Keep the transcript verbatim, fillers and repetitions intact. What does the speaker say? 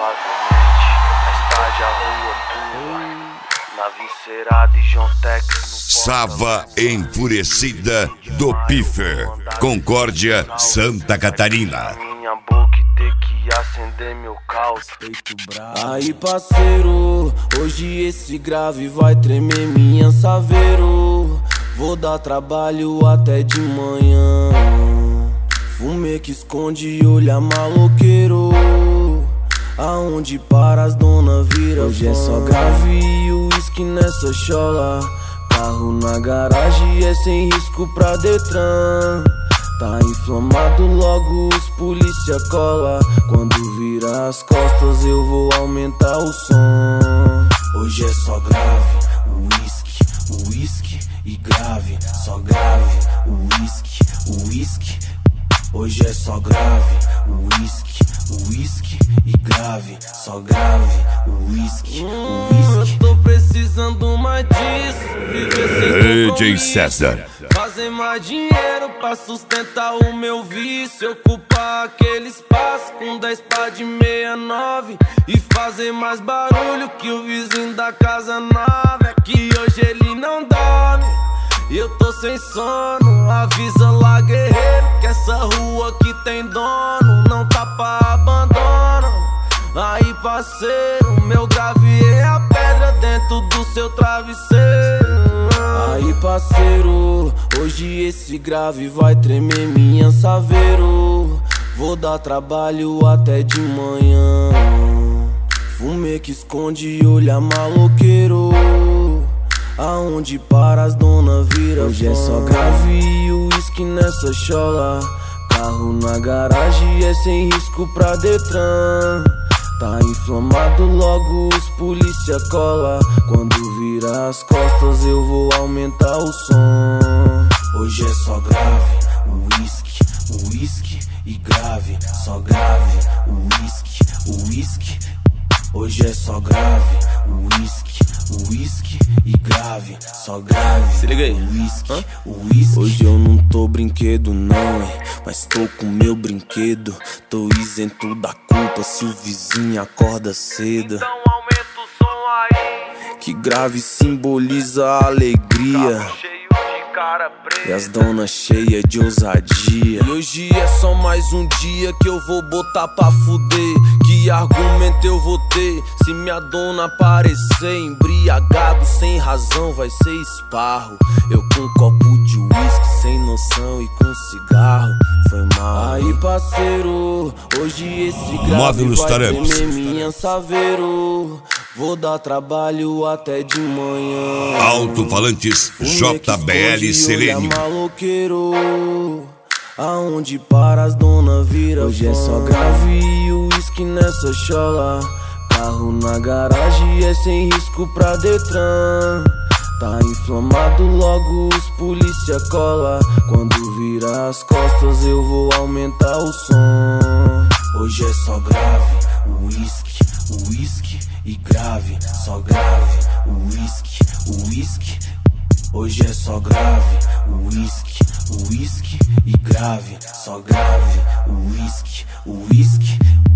suavemente, mais tarde a rua turva, na viscerada e John Tex no Sava Enfurecida do Piffer, Concórdia, Santa Catarina. minha boca e ter que acender meu caos. Aí parceiro, hoje esse grave vai tremer minha saveiro. Vou dar trabalho até de manhã. Fumê que esconde olhar maloqueiro. Aonde para as dona vira hoje é só grave e uísque nessa chola. Carro na garagem é sem risco pra Detran. Tá inflamado, logo os polícia cola. Quando vira as costas eu vou aumentar o som. Hoje é só grave, uísque, uísque e grave. Só grave, uísque, uísque. Hoje é só grave, uísque, uísque e grave. Só grave, uísque, uísque. Eu tô precisando mais disso. Viver sem D J César. Fazer mais dinheiro pra sustentar o meu vício. Ocupar aquele espaço com dez pá de sessenta e nove e fazer mais barulho que o vizinho da casa nova. É que hoje ele não dorme e eu tô sem sono. Avisa lá, guerreiro, que essa rua aqui tem dono. Não tá pra abandono. Aí parceiro, meu grave é a pedra dentro do seu travesseiro. Aí parceiro, hoje esse grave vai tremer minha saveiro. Vou dar trabalho até de manhã. Fumê que esconde olhar maloqueiro. Aonde para as dona vira hoje é só grave e uísque nessa chola. Carro na garagem é sem risco pra Detran. Tá inflamado, logo os polícia cola. Quando vira as costas eu vou aumentar o som. Hoje é só grave, uísque, uísque e grave. Só grave, uísque, uísque. Hoje é só grave, uísque, uísque e grave. Só grave, se liga aí, uísque, uísque. Hoje eu não tô brinquedo não, hein, mas tô com meu brinquedo. Tô isento da culpa se o vizinho acorda cedo. Então aumenta o som aí, que grave simboliza a alegria. carro cheio de cara preta. E as donas cheias de ousadia. E hoje é só mais um dia que eu vou botar pra fuder. Que argumento eu vou ter se minha dona aparecer embriagado sem razão? Vai ser esparro. Eu com um copo de uísque sem noção e com cigarro. Foi mal. Aí parceiro, hoje esse grave Módulos vai Taramps. tremer minha saveiro. Vou dar trabalho até de manhã. Alto-falantes J B L Selênio. Maloqueiro, aonde para as dona vira hoje é só grave e uísque nessa chola. Carro na garagem é sem risco pra Detran. Tá inflamado, logo os polícia cola. Quando vira as costas eu vou aumentar o som. Hoje é só grave, uísque, uísque e grave. Só grave, uísque, uísque. Hoje é só grave, uísque, uísque e grave. Só grave, uísque, uísque.